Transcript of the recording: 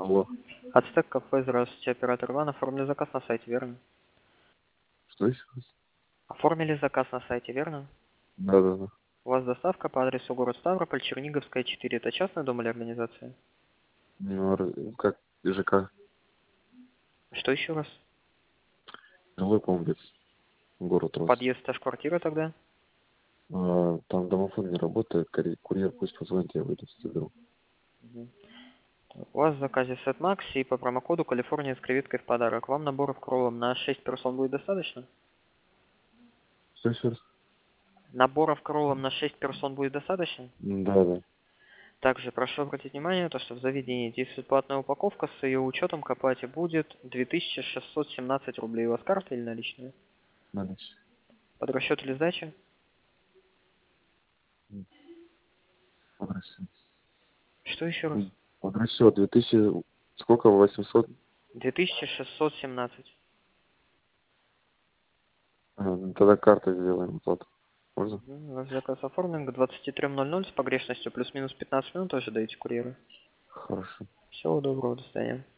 Алло. Ацтек кафе, здравствуйте, оператор Иван. Оформили заказ на сайте, верно? Что еще раз? Оформили заказ на сайте, верно? Да. У вас доставка по адресу город Ставрополь, Черниговская, 4. Это частный дом или организация? Ну, как ЖК? Что еще раз? Жилой комплекс. Город Рос. Подъезд аж квартира тогда? Там домофон не работает, курьер пусть позвонит, я выйду, заберу. Мгм. У вас в заказе сет Макси и по промокоду Калифорния с креветкой в подарок. Вам наборов к роллам на 6 персон будет достаточно? Что еще раз? Наборов к роллам на 6 персон будет достаточно? Да. Также прошу обратить внимание, то, что в заведении действует платная упаковка, с ее учетом к оплате будет 2617 рублей. У вас карта или наличные? Надо. Под расчет или сдача? Под расчет. Что еще раз? Под расчет 2000, сколько, 800? 2617. Ну, тогда картой сделаем оплату. Можно? Ваш заказ оформлен к 23:00 с погрешностью плюс-минус 15 минут ожидаете курьера. Хорошо. Всего доброго, до свидания.